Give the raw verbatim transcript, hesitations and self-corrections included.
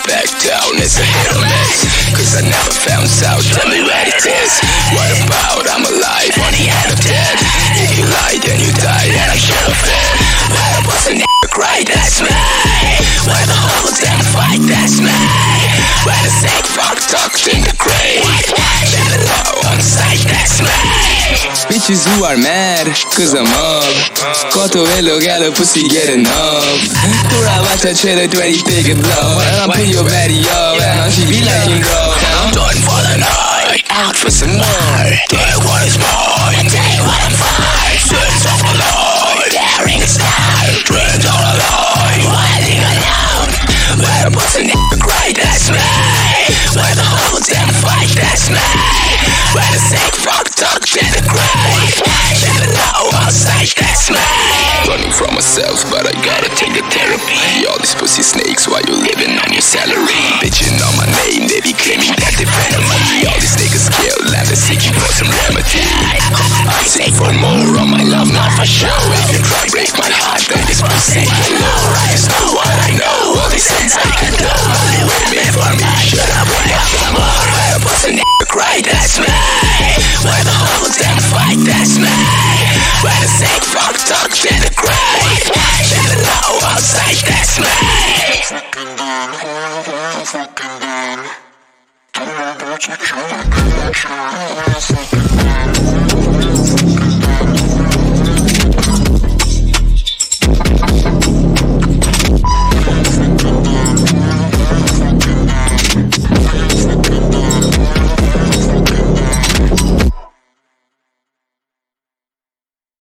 back down, it's a hit or miss. Cause I never found out, tell me what it is. What about, I'm alive on the end of dead. If you lie then you die and I should have been. Why the boss and cry, that's me. Why the whole damn fight, that's me. Why the sick fuck tucked in the grave. Live it low on sight, that's me. Bitches who are mad, cause I'm up. Koto hello got a pussy get enough. Kura watch a trailer twenty take a blow. And I put your baddie up, and now she be like him bro. And I'm done for the night, out for some more. Day one is mine, day one I'm fine. Sins of the Lord, daring is loud. Dreams all alone, wilding alone. Where the pussy nigga cry, that's me. Where the whole damn fight, that's me. Where the sick fuck tucked in the grave. Live it low outside, that's me. Running from myself, but I gotta take the therapy. All these pussy snakes while you living on your salary. Bitching on my name, they be claiming that they friend of me. All these niggas kill and they're seeking for some remedy. I'm sick for more on my love, not for show. If you try break my heart, then this pussy below. I just know what I know, all these things I can do. Only way me for me, shut up when I feel more. Why the pussy nigga cry, that's me. Why the whole damn fight, that's me. Why the sick fuck tucked in the grave. Live it low outside, that's me. Fucking down, fucking down. Don't know what you're trying to do, fucking down.